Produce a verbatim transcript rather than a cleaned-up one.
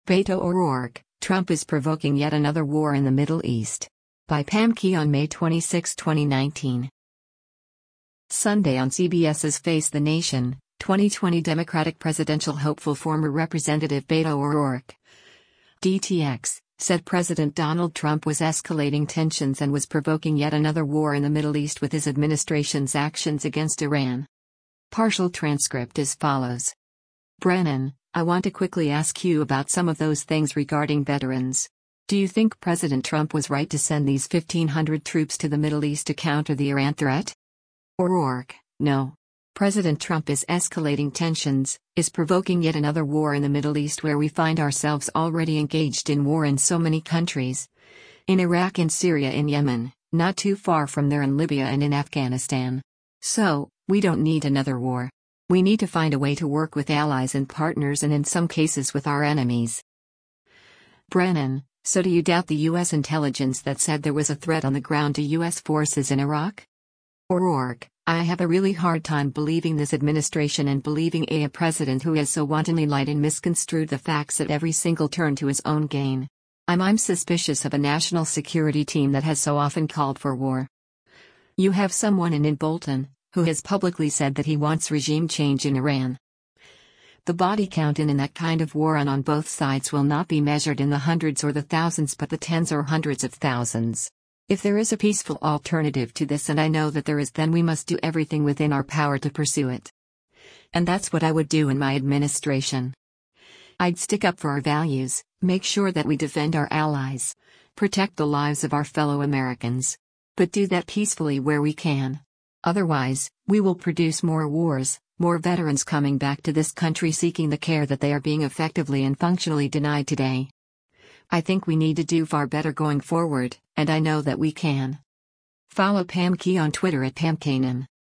Beto O'Rourke, Trump is provoking yet another war in the Middle East. By Pam Key on May twenty-sixth, twenty nineteen. Sunday on CBS's Face the Nation, twenty twenty Democratic presidential hopeful former Representative Beto O'Rourke, D T X, said President Donald Trump was escalating tensions and was provoking yet another war in the Middle East with his administration's actions against Iran. Partial transcript as follows. Brennan, I want to quickly ask you about some of those things regarding veterans. Do you think President Trump was right to send these fifteen hundred troops to the Middle East to counter the Iran threat? O'Rourke, no. President Trump is escalating tensions, is provoking yet another war in the Middle East where we find ourselves already engaged in war in so many countries. In Iraq and Syria and Yemen, not too far from there in Libya and in Afghanistan. So, we don't need another war. We need to find a way to work with allies and partners and in some cases with our enemies. Brennan, so do you doubt the U S intelligence that said there was a threat on the ground to U S forces in Iraq? O'Rourke, I have a really hard time believing this administration and believing a, a president who has so wantonly lied and misconstrued the facts at every single turn to his own gain. I'm I'm suspicious of a national security team that has so often called for war. You have someone in, in Bolton, who has publicly said that he wants regime change in Iran. The body count in, in that kind of war and on both sides will not be measured in the hundreds or the thousands but the tens or hundreds of thousands. If there is a peaceful alternative to this, and I know that there is, then we must do everything within our power to pursue it. And that's what I would do in my administration. I'd stick up for our values, make sure that we defend our allies, protect the lives of our fellow Americans. But do that peacefully where we can. Otherwise, we will produce more wars, more veterans coming back to this country seeking the care that they are being effectively and functionally denied today. I think we need to do far better going forward, and I know that we can. Follow Pam Key on Twitter at Pam Kanan.